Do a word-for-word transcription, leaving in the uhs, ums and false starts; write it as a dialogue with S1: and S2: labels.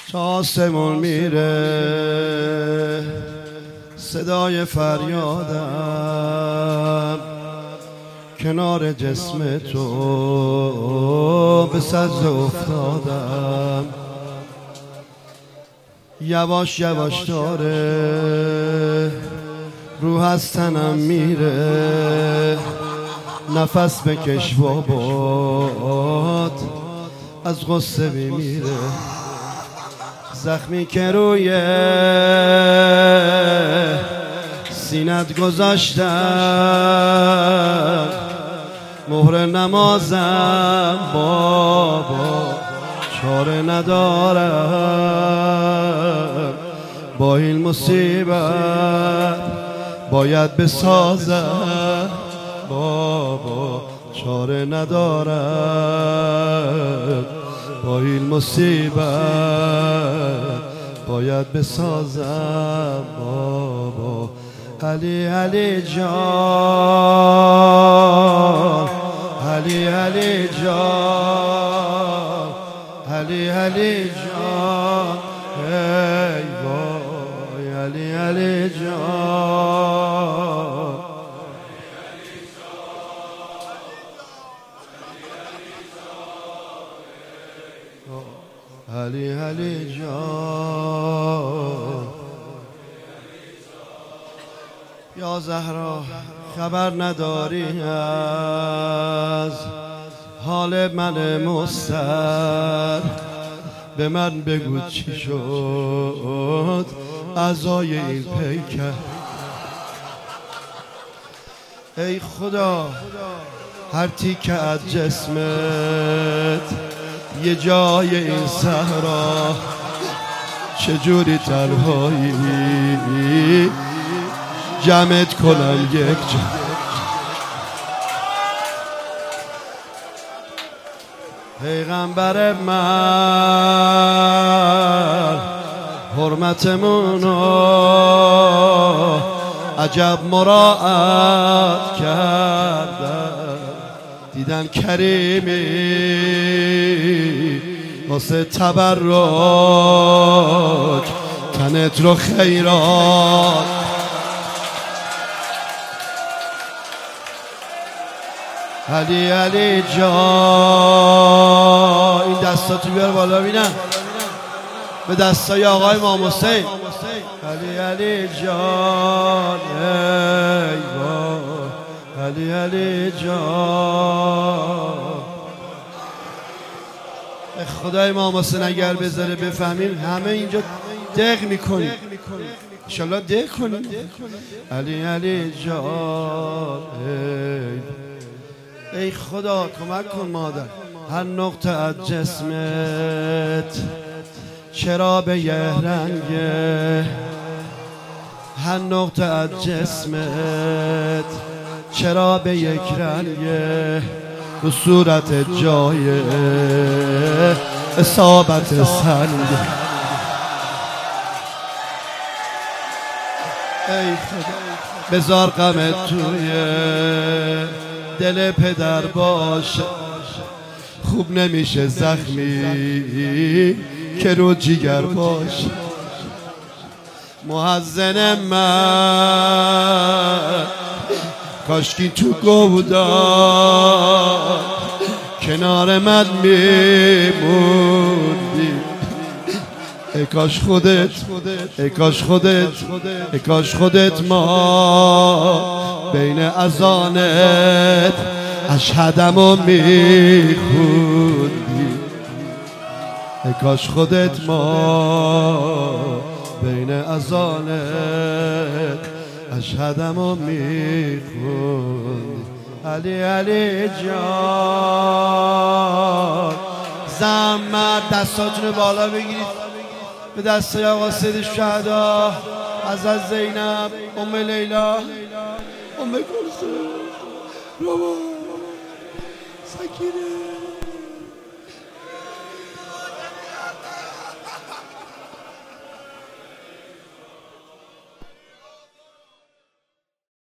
S1: تا آسمون میره صدای فریادم، کنار جسم تو به سجده افتادم. یواش یواش داره روح از تنم میره، نفس بکش و باد از غصه میمیره. زخمی که روی سینت گذاشتم، مهر نمازم بابا چاره ندارم. با این مصیبت باید بسازم، بابا چاره ندارم. با این مصیبت باید بسازم، بابا. علی علی جان، علی علی جان، علی علی جان، ای وای علی علی جان. علی علی جان. یا زهرا خبر نداری از حال من مضطر، به من بگو چی شد اعضای این پیکر. ای خدا هر تیکه از جسمت یه جای این صحرا، چجوری تنهایی جمعت کنم یک جا. پیغمبر من حرمتمونو عجب مراعات کردن، دیدن کریمی واسه تبرک تنت رو خیرات. علی علی جان. این دستاتو بیار بالا بینم، به دستای آقای امام حسین. علی علی جان، ای وای علی علی جان. خدای امام حسین اگر بذاره بفهمیم همه اینجا دق میکنیم، انشالله دق کنیم. علی علی جان، ای ای خدا کمک کن مادر. هر نقطه از جسمت چرا به یه رنگه، هر نقطه از جسمت چرا به یک رنگه، رو صورت جای اصابت سنگه. ای خدا بذار غمت توی دل پدر باشه، خوب نمیشه زخمی که رو جیگر باشه. محزن من کاشکی تو گودار کنار من میموندی. ای کاش خودت، ای کاش خودت، ای کاش خودت ما بین اذانت اشهدمو میخوندی. ای کاش خودت ما بین اذانت اشهدمو میخوندی. علی علی جان. زحمت دستاتونو بالا بگیرید به دستای آقا سید شهدا، حضرت زینب، ام لیلا، ام کلثوم، بابا سکینه.